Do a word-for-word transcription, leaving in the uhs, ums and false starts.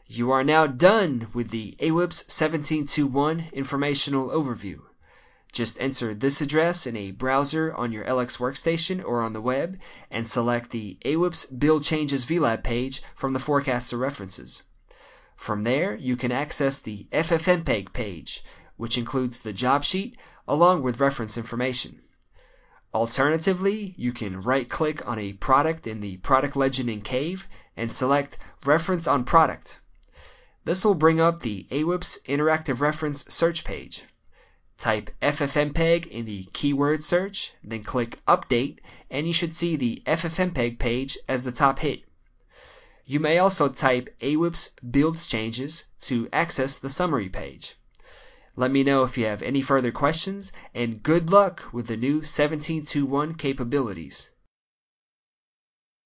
You are now done with the A W I P S seventeen twenty-one informational overview. Just enter this address in a browser on your L X workstation or on the web and select the A W I P S Build Changes V LAB page from the Forecaster references. From there, you can access the F F M P E G page, which includes the job sheet along with reference information. Alternatively, you can right-click on a product in the Product Legend in Cave and select Reference on Product. This will bring up the A W I P S Interactive Reference search page. Type F F M P E G in the keyword search, then click Update, and you should see the F F M P E G page as the top hit. You may also type A W I P S Builds Changes to access the summary page. Let me know if you have any further questions, and good luck with the new seventeen twenty-one capabilities.